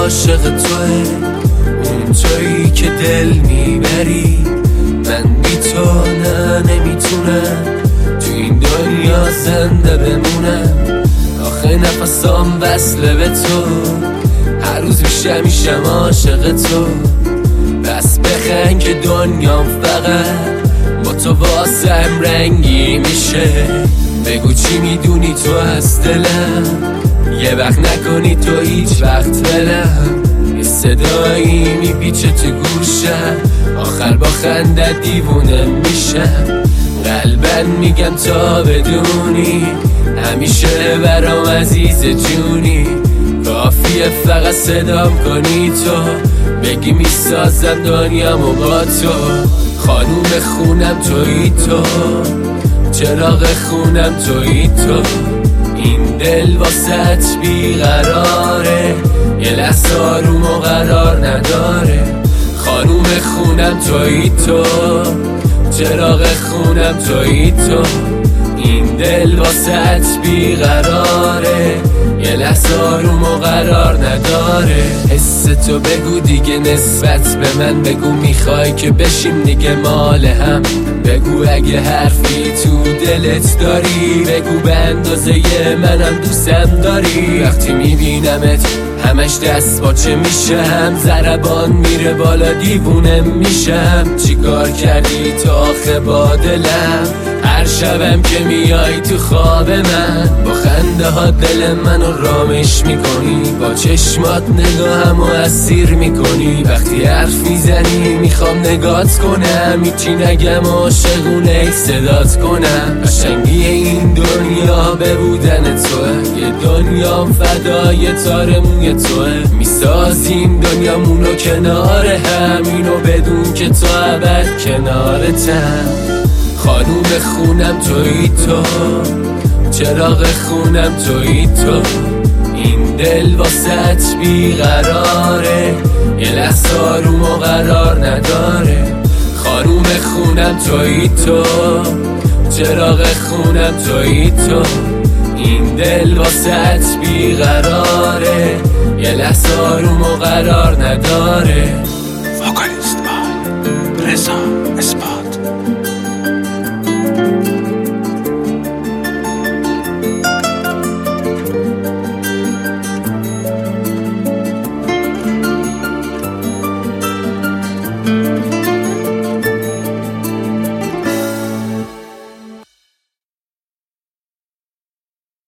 عاشق توه، اون تویی که دل میبری. من بی تو نه نمیتونم تو این دنیا زنده بمونم. آخه نفسام وصله به تو، هر روز میشم عاشق تو. بس بخند که دنیام فقط با تو واسم رنگی میشه. بگو چی میدونی تو از دلم، یه وقت نکنی تو هیچ وقت دلم. یه صدایی میپیچه تو گوشم، آخر با خنده دیوونه میشم. قلبن میگم تا بدونی همیشه برام عزیز جونی. کافیه فقط صدام کنی تو، بگی میسازم دنیامو با تو. خانوم خونم تویی تو، چراغ خونم تویی تو. این دل واسط بیقراره، یه لحظه آروم و قرار نداره. خانوم خونم تویی تو، چراغ خونم تویی تو. این دل واسط بیقراره، یه لحظه آروم و قرار نداره. حس تو بگو دیگه نسبت به من، بگو میخوای که بشیم دیگه مال هم. بگو اگه حرفی تو دلت داری، بگو به اندازه منم دوستم داری. وقتی میبینمت همش دست باچه میشم، ضربان میره بالا دیوونه میشم. چیکار کردی تو آخه با دلم؟ هر شبم که میای تو خواب من، با خنده ها دل منو رامش میکنی. با چشمات نگاهمو اسیر میکنی. وقتی حرف میزنی میخوام نگات کنم، هیچی نگم عاشقونه صدات کنم. قشنگی این دنیا به بودن توه، یه دنیا فدای تار موی توه. میسازیم دنیامونو کنار هم، اینو بدون که تو ابد کنارتم. خانوم خونم تویی تو، چراغ خونم تویی تو. این دل واسط بیقراره، یه لحظه آروم و قرار نداره. خانوم خونم تویی تو، چراغ خونم تویی تو. این دل واسط بیقراره، یه لحظه آروم و قرار نداره. وکالیست بای رضا اسپا.